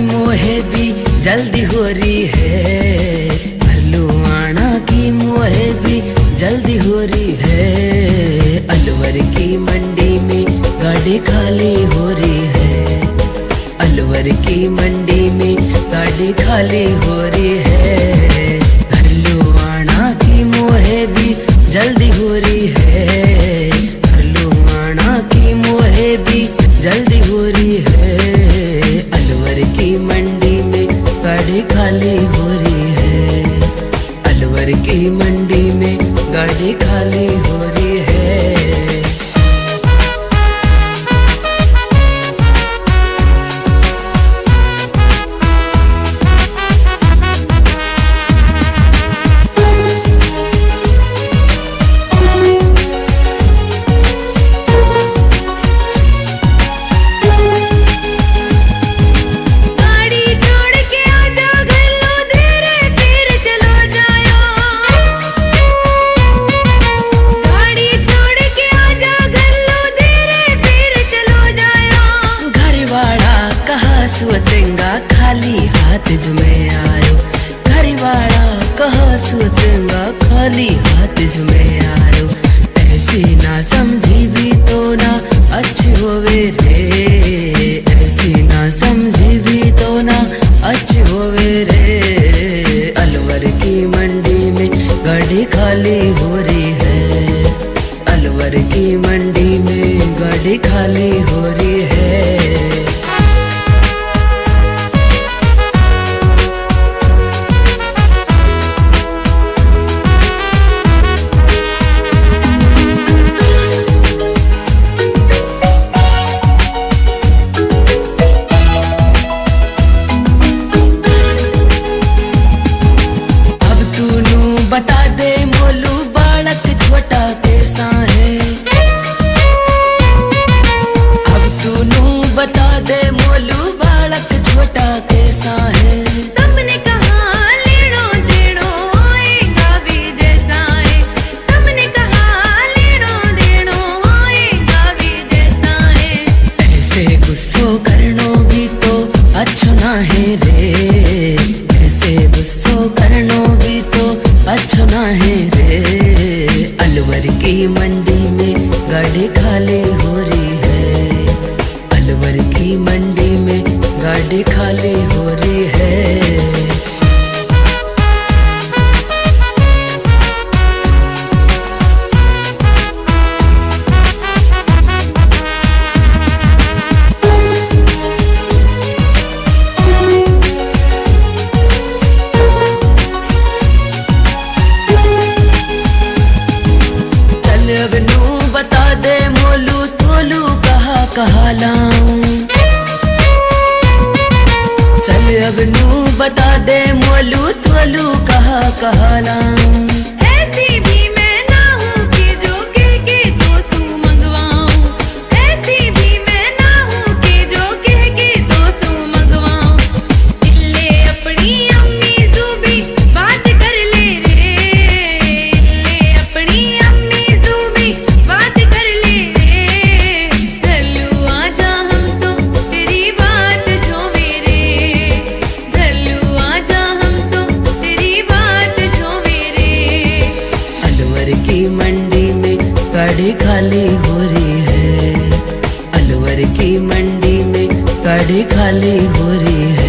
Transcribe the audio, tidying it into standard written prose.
मोहे भी जल्दी हो रही है, भलुआना की मोहे भी जल्दी हो रही है। अलवर की मंडी में गाड़ी खाली हो रही है, अलवर की मंडी में गाड़ी खाली हो रही है। भलुआना की मोहे भी जल्दी हो रही है, भलुआना की मोहे भी जल्दी हो रही है। अलवर की मंडी में गाड़ी खाली हो रही है, अलवर की मंडी में गाड़ी खाली हो रही है। सोचेंगा खाली हाथ जो मैं आयो, घरवाला कहा सोचेंगा खाली हाथ जो मैं आयो। ऐसी ना समझी भी तो ना अच्छी होवे रे, ऐसी ना समझी भी तो ना अच्छी होवे रे। अलवर की मंडी में गाड़ी खाली हो रही है, अलवर की मंडी में गाड़ी खाली हो रही है। बता दे मोलू बालक छोटा कैसा है, अब तूनू बता दे मोलू बालक छोटा कैसा है। तुमने कहा लेनो देनो होएगा भी जैसा है, तुमने कहा लेनो देनो होएगा भी जैसा है। ऐसे गुस्सो करनो भी तो अच्छा ना है रे, ऐसे गुस्सो करनो भी तो अच्छा ना है रे। अलवर की मंडी में गाड़ी खाली हो रही है, अलवर की मंडी में गाड़ी खाली हो रही है। अब नू बता दे मोलू तोलू कहा लाऊं, चल अब नू बता दे मोलू तोलू कहा लाऊं। ऐसी भी मैं ना हूँ कि जो कह के दोसू मंगवाऊं, ऐसी भी मैं ना हूँ कि जो कह के दोसू मंगवाऊं। इल्ले अपनी अम्मी ज़ूबी बात कर ले रे, इल्ले अपनी अम्मी ज़ूबी बात कर ले रे। धल्लू आजा हम तो तेरी बात झोवे रे, धल्लू आजा हम तो तेरी बात झोवे रे। अलवर की मंडी में गाड़ी खाली हो रही है, अलवर की मंडी में गाड़ी खाली हो रही है।